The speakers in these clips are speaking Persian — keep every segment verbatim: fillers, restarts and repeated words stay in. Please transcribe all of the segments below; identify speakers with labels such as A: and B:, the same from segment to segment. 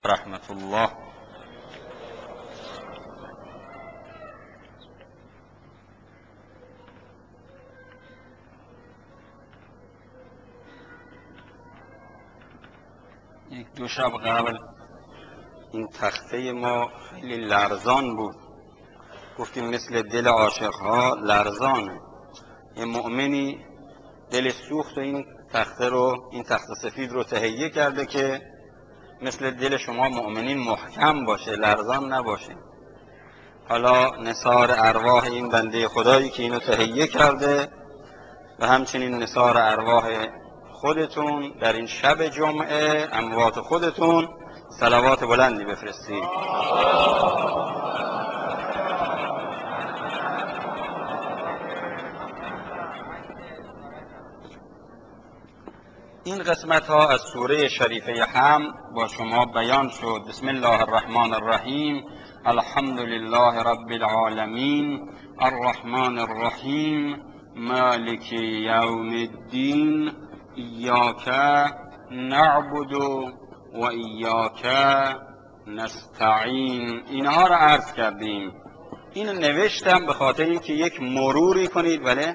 A: رحمت الله. یک دو شب قبل این تخته ما خیلی لرزان بود. گفتیم مثل دل عاشقها لرزانه. یه مؤمنی دل سوخت و این تخته رو، این تخت سفید رو تهیه کرده که مثل دل شما مؤمنین محکم باشه، لرزان نباشه. حالا نثار ارواح این بنده خدایی که اینو تهیه کرده و همچنین نثار ارواح خودتون در این شب جمعه، اموات خودتون صلوات بلندی بفرستید. این قسمت ها از سوره شریفه حمد با شما بیان شد. بسم الله الرحمن الرحیم، الحمد لله رب العالمین، الرحمن الرحیم، مالک یوم الدین، ایاک نعبد و ایاک نستعین. اینها را عرض کردیم. اینو نوشتم به خاطر اینکه یک مروری کنید. بله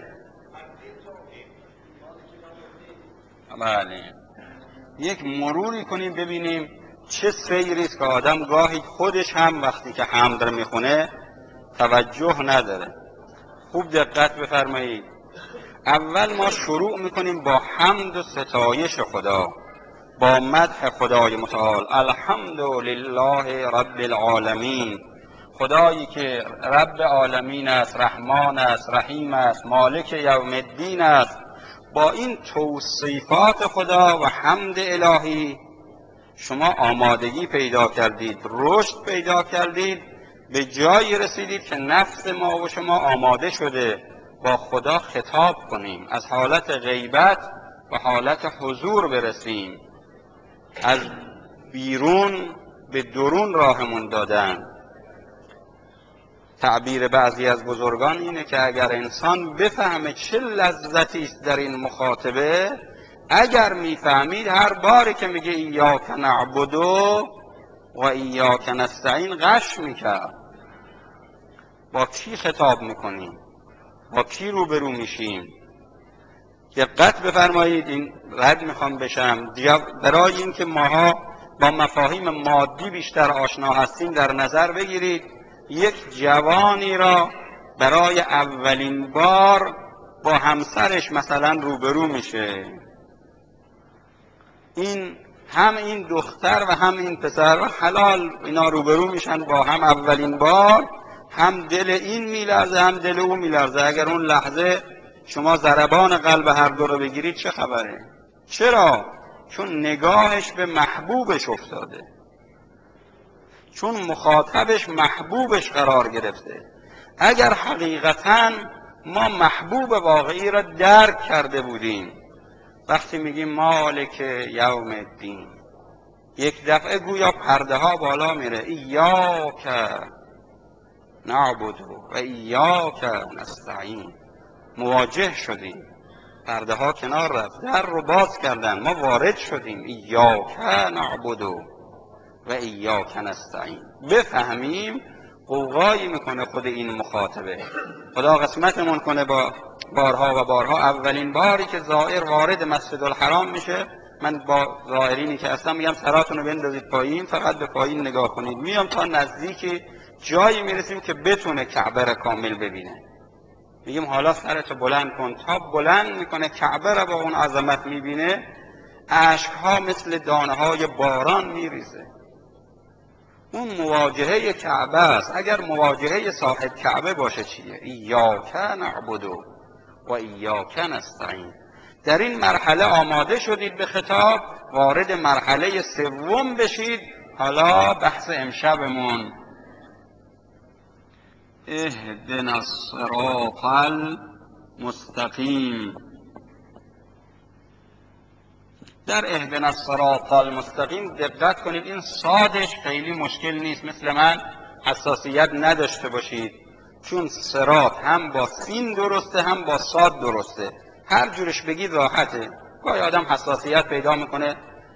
A: بله یک مروری کنیم ببینیم چه سیری است که آدم گاهی خودش هم وقتی که حمد رو میخونه توجه نداره. خوب دقت بفرمایید. اول ما شروع میکنیم با حمد و ستایش خدا، با مدح خدای متعال. الحمد لله رب العالمین، خدایی که رب عالمین است، رحمان است، رحیم است، مالک یوم الدین است. با این توصیفات خدا و حمد الهی شما آمادگی پیدا کردید، رشد پیدا کردید، به جایی رسیدید که نفس ما و شما آماده شده با خدا خطاب کنیم، از حالت غیبت و حالت حضور برسیم. از بیرون به درون راهمون دادن. تعبیر بعضی از بزرگان اینه که اگر انسان بفهمه چه لذتی است در این مخاطبه، اگر میفهمید هر باری که میگه ایاک نعبد و ایاک نستعین غش میکرد. با کی خطاب میکنیم؟ با کی روبرو میشیم؟ دقت بفرمایید. این رد میخوام بشم برای اینکه ماها با مفاهیم مادی بیشتر آشنا هستیم. در نظر بگیرید یک جوانی را برای اولین بار با همسرش مثلا روبرو میشه. این هم این دختر و هم این پسر و حلال اینا روبرو میشن با هم اولین بار. هم دل این میلرزه هم دل او میلرزه. اگر اون لحظه شما ضربان قلب هر دو رو بگیرید چه خبره؟ چرا؟ چون نگاهش به محبوبش افتاده، چون مخاطبش محبوبش قرار گرفته. اگر حقیقتاً ما محبوب واقعی را درک کرده بودیم، وقتی میگیم مالک یوم الدین، یک دفعه گویا پرده ها بالا میره. ایاک نعبد و ایاک نستعین. مواجه شدیم، پرده ها کنار رفت، در رو باز کردن، ما وارد شدیم. ایاک نعبد و ایاک نستعین. بفهمیم قوقایی میکنه خود این مخاطبه. خدا قسمتمون کنه با بارها و بارها. اولین باری که زائر وارد مسجد الحرام میشه، من با زائرینی که هستم میگم سراتون رو بندازید پایین، فقط به پایین نگاه کنید. میام تا نزدیک جایی میرسیم که بتونه کعبه را کامل ببینه. میگیم حالا سرتو بلند کن. تا بلند میکنه کعبه را با اون عظمت میبینه، اشکها مثل دانه های باران میریزه. اون مواجهه کعبه است. اگر مواجهه صاحب کعبه باشه چیه؟ ایاک نعبد و ایاک نستعین. در این مرحله آماده شدید به خطاب، وارد مرحله سوم بشید. حالا بحث امشبمون اهدنا الصراط المستقیم. در اهدنا الصراط المستقیم دقت کنید. این صادش خیلی مشکل نیست. مثل من حساسیت نداشته باشید، چون صراط هم با سین درسته هم با صاد درسته. هر جورش بگید راحته. گاهی آدم حساسیت پیدا میکنه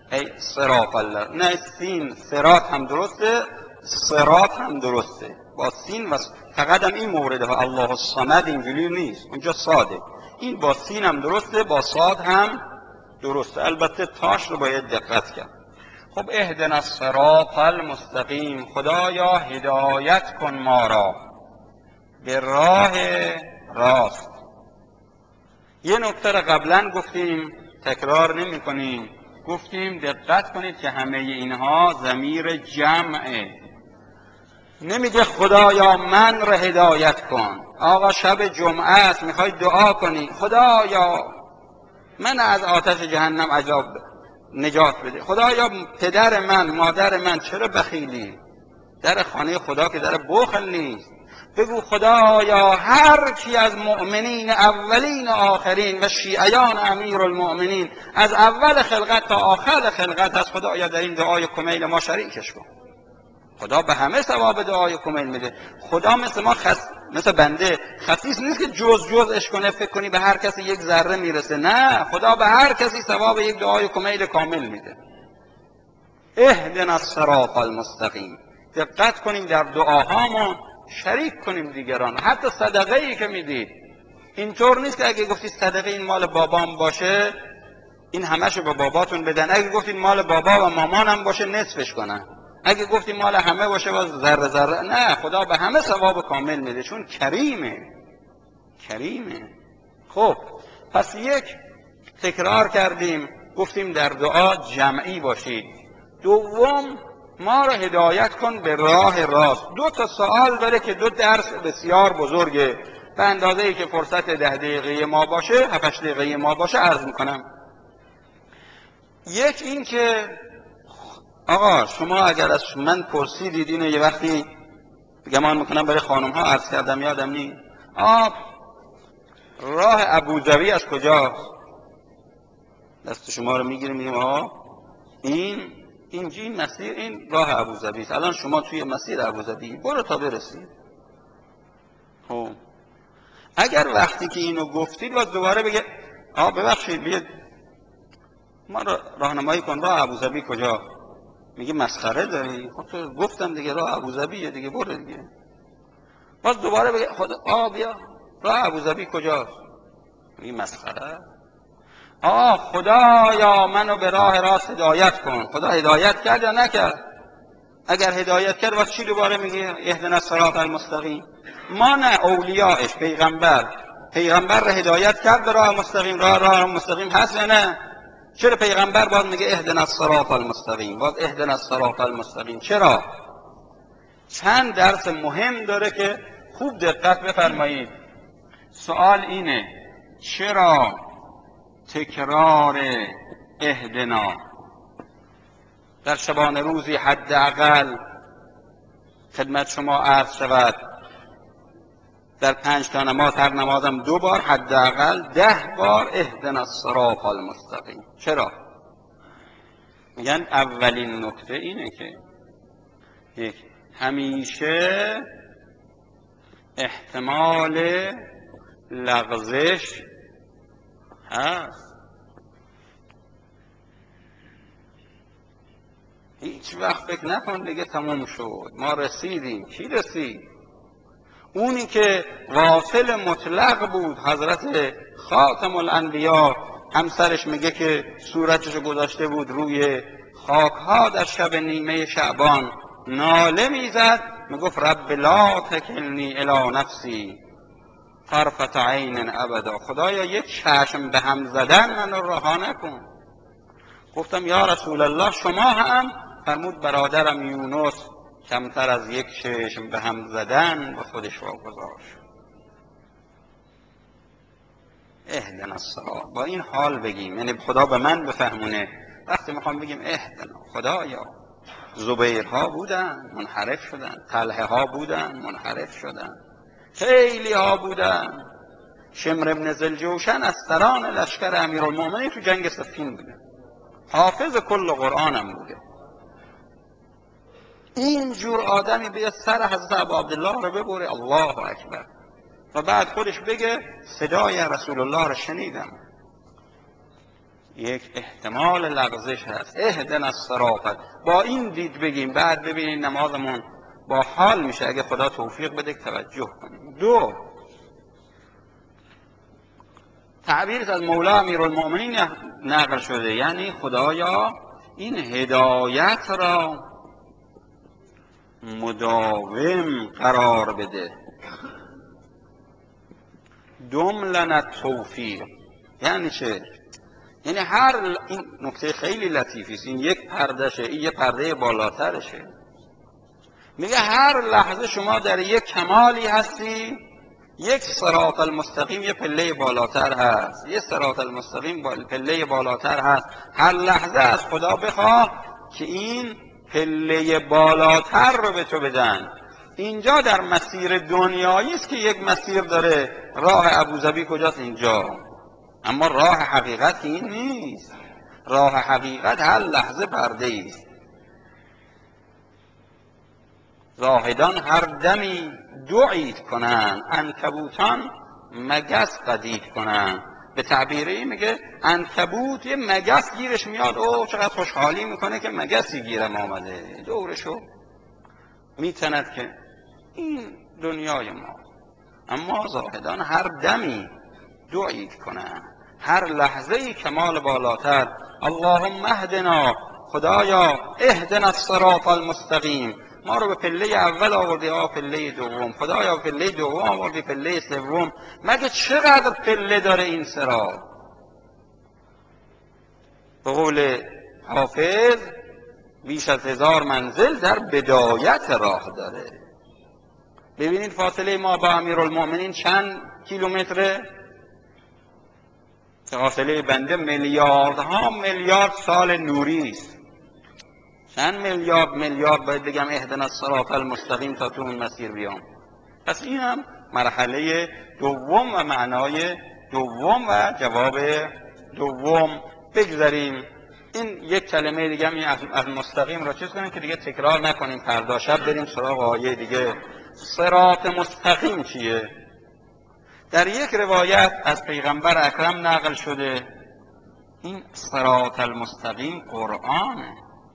A: ای صراط الله، نه سین صراط هم درسته، صراط هم درسته، با سین و فقط هم این مورد ها الله الصمد اینجوری نیست، اونجا صاده. این با سین هم درسته، با صاد هم درسته، البته تاش رو باید دقت کرد. خب اهدنا الصراط المستقیم، خدایا هدایت کن ما را به راه راست. یه نکته را قبلا گفتیم، تکرار نمی کنیم، گفتیم دقت کنید که همه اینها ضمیر جمعه، نمیگه خدایا من را هدایت کن. آقا شب جمعه است میخوای دعا کنی خدایا من از آتش جهنم عذاب نجات بده، خدایا پدر من مادر من چرا بخیلی؟ در خانه خدا که در بخل نیست. بگو خدایا هر کی از مؤمنین اولین و آخرین و شیعیان امیرالمؤمنین از اول خلقت تا آخر خلقت از خدایا در این دعای کمیل ما شریکش کن. خدا به همه ثواب دعای کمیل میده. خدا مثل ما خس... مثل بنده خصیص نیست که جز جزش کنه فکر کنی به هر کسی یک ذره میرسه. نه، خدا به هر کسی ثواب یک دعای کمیل کامل میده. اهدنا الصراط المستقیم. دقت کنیم در دعاهامون شریک کنیم دیگران. حتی صدقه ای که میدید اینطور نیست که اگه گفتید صدقه این مال بابام باشه این همشو به باباتون بدن، اگه گفتید مال بابا و مامانم باشه نصفش کنن، اگه گفتید مال همه باشه باز ذره ذره. نه، خدا به همه ثواب کامل میده چون کریمه. کریمه. خب پس یک تکرار کردیم، گفتیم در دعا جمعی باشید. دوم ما را هدایت کن به راه راست. دو تا سوال داره که دو درس بسیار بزرگه، به اندازه ای که فرصت ده دقیقه ما باشه هفت دقیقه ما باشه عرض میکنم. یک این که آقا شما اگر از من پرسیدید اینو یه وقتی گمان میکنم برای خانم ها عرض کردم یادم نی، آه راه ابوظبی از کجاست؟ دست شما رو میگیریم میگیم آه این این این مسیر این راه ابوظبی است، الان شما توی مسیر ابوظبی برو تا برسید. خب اگر وقتی که اینو گفتید باز دوباره بگه آه ببخشید بیاد ما رو راهنمایی کن راه ابوظبی کجا؟ میگه مسخره داری؟ خب تو گفتم دیگه راه ابوظبیه دیگه برو دیگه. باز دوباره بگه خدا آه بیا راه ابوظبی کجاست؟ میگه مسخره. آه خدایا منو به راه راست هدایت کن. خدا هدایت کرد یا نکرد؟ اگر هدایت کرد واسه چی دوباره میگه اهدنا الصراط المستقیم؟ ما نه، اولیاءش پیغمبر پیغمبر را هدایت کرد به راه مستقیم. راه راه مستقیم هست یا نه؟ چرا پیغمبر باز میگه اهدنا الصراط المستقیم؟ باز اهدنا الصراط المستقیم چرا؟ چند درس مهم داره که خوب دقت بفرمایید. سوال اینه چرا تکرار اهدنا در شبانه روزی حداقل خدمت شما عرض شود در پنج تا نماز هر نمازم دو بار حداقل ده بار اهدنا الصراط المستقیم؟ چرا؟ میگن اولین نکته اینه که یک همیشه احتمال لغزش هست. هیچ وقت فکر نکن دیگه تموم شد ما رسیدیم. کی رسید؟ اونی که واصل مطلق بود حضرت خاتم الانبیا، همسرش میگه که صورتشو گذاشته بود روی خاکها در شب نیمه شعبان ناله میزد، میگفت رب لا تکلنی الی نفسی طرفت عین ابدا. خدایا یک چشم به هم زدن منو رها نکن. گفتم یا رسول الله شما هم؟ فرمود برادرم یونس کمتر از یک چشم به هم زدن به خودش واگذار شد. اهدنا الصراط با این حال بگیم، یعنی خدا به من بفهمونه. وقتی میخوام بگیم اهدنا خدایا زبیرها بودن منحرف شدن، طلحه ها بودن منحرف شدن، خیلی ها بودن. شمر ابن ذوالجوشن از سران لشکر امیرالمومنین تو جنگ صفین بوده، حافظ کل قرآنم بوده. این جور آدمی به سر حضرت ابو عبدالله رو ببره الله اکبر و بعد خودش بگه صدای رسول الله رو شنیدم. یک احتمال لغزش هست. اهدنا الصراط، با این دید بگیم، بعد ببینید نمازمون با حال میشه اگه خدا توفیق بده توجه کنیم. دو، تعبیر از مولا امیرالمؤمنین نقل شده، یعنی خدایا این هدایت را مداوم قرار بده. دم لنا توفیق یعنی چه؟ یعنی هر این نکته خیلی لطیفی است، این یک پردشه، این یک پرده بالاترشه. میگه هر لحظه شما در یک کمالی هستی، یک صراط المستقیم یه پله بالاتر هست، یه صراط المستقیم با پله بالاتر هست. هر لحظه از خدا بخواه که این پله بالاتر رو به تو بدن. اینجا در مسیر دنیایی است که یک مسیر داره، راه ابوظبی کجاست؟ اینجا. اما راه حقیقت این نیست. راه حقیقت هر لحظه پرده است. زاهدان هر دمی دعید کنن، عنکبوتان مگس قدید کنن. به تعبیری میگه عنکبوت یه مگس گیرش میاد، اوه چقدر خوشحالی میکنه که مگسی گیرم آمده، دورشو میتند که این دنیای ما. اما زاهدان هر دمی دعید کنن، هر لحظه ای کمال بالاتر. اللهم اهدنا، خدایا اهدنا الصراط المستقیم، ما رو به پله اول آوردی آ پله دوم، خدایا پله دوم آوردی پله سوم. مگه چقدر پله داره این صراط؟ به قول حافظ بیش از هزار منزل در بدایت راه داره. ببینید فاصله ما با امیرالمؤمنین چند کیلومتره؟ فاصله بنده میلیاردها میلیارد سال نوری است. چند میلیارد میلیارد باید بگم اهدنا الصراط المستقیم تا تو اون مسیر بیام. پس این هم مرحله دوم و معنای دوم و جواب دوم. بگذاریم این یک کلمه دیگه می از مستقیم را چیز کنیم که دیگه تکرار نکنیم، فردا شب بریم سراغ آیه دیگه. صراط مستقیم چیه؟ در یک روایت از پیغمبر اکرم نقل شده این صراط المستقیم قرآنه،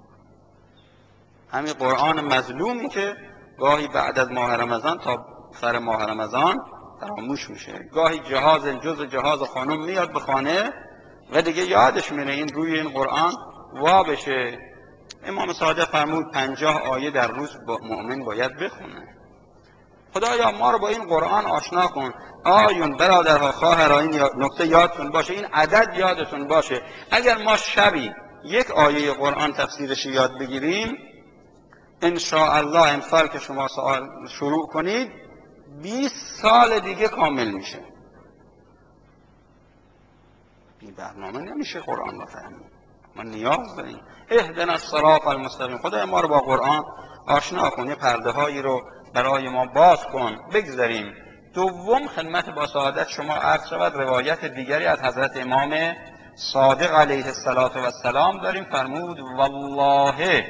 A: همین قرآن مظلومی که گاهی بعد از ماه رمضان تا سر ماه رمضان فراموش میشه. گاهی جهاز جز جهاز خانم میاد به خانه و دیگه یادش میره این روی این قرآن وا بشه. امام صادق فرمود پنجاه آیه در روز با مؤمن باید بخونه. خدایا ما رو با این قرآن آشنا کن. آیون برادرها خواهرها این نکته یادتون باشه، این عدد یادتون باشه. اگر ما شبی یک آیه قرآن تفسیرش یاد بگیریم، ان شاء الله امسال که شما سوال شروع کنید بیست سال دیگه کامل میشه. این برنامه نمیشه قرآن رو فهمید. ما نیاز داریم. اهدنا الصراط المستقیم، خدای ما رو با قرآن آشنا کن، یه پرده هایی رو برای ما باز کن. بگذاریم دوم خدمت با سعادت شما عرض شود روایت دیگری از حضرت امام صادق علیه السلام داریم. فرمود والله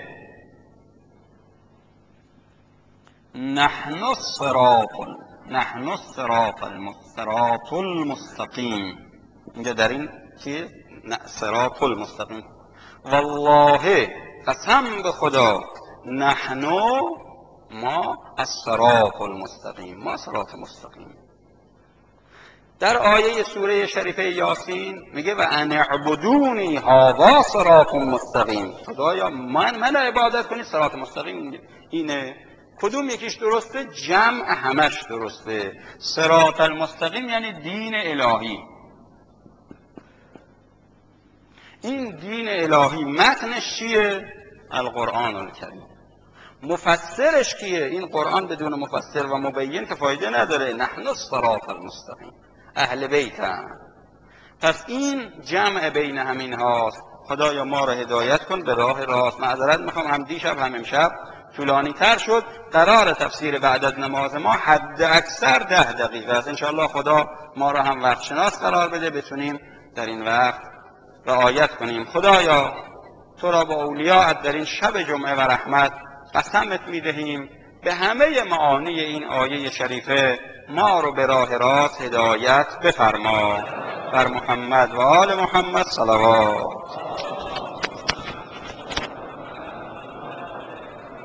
A: نحن الصراط نحن الصراط الصراط المستقیم. اینجا در این که صراط المستقیم، والله قسم به خدا، نحن ما الصراط المستقیم، ما صراط مستقیم. در آیه سوره شریفه یاسین میگه و ان اعبدونی هذا صراط مستقیم، خدایا من من عبادت کنید، صراط مستقیم اینه. کدوم یکیش درسته؟ جمع همش درسته. صراط المستقیم یعنی دین الهی. این دین الهی متنش چیه؟ القرآن الکریم. مفسرش کیه؟ این قرآن بدون مفسر و مبین که فایده نداره. نحن الصراط المستقیم، اهل بیت هم. پس این جمع بین همین هاست. خدایا ما را هدایت کن به راه راست. معذرت میخوام هم دیشب هم امشب طولانی تر شد. قرار تفسیر بعد از نماز ما حد اکثر ده دقیقه است. انشاءالله خدا ما را هم وقت شناس قرار بده، بتونیم در این وقت رعایت کنیم. خدایا تو را با اولیاءت در این شب جمعه و رحمت قسمت میدهیم به همه معانی این آیه شریفه ما رو به راه راست هدایت بفرما. بر محمد و آل محمد صلوات.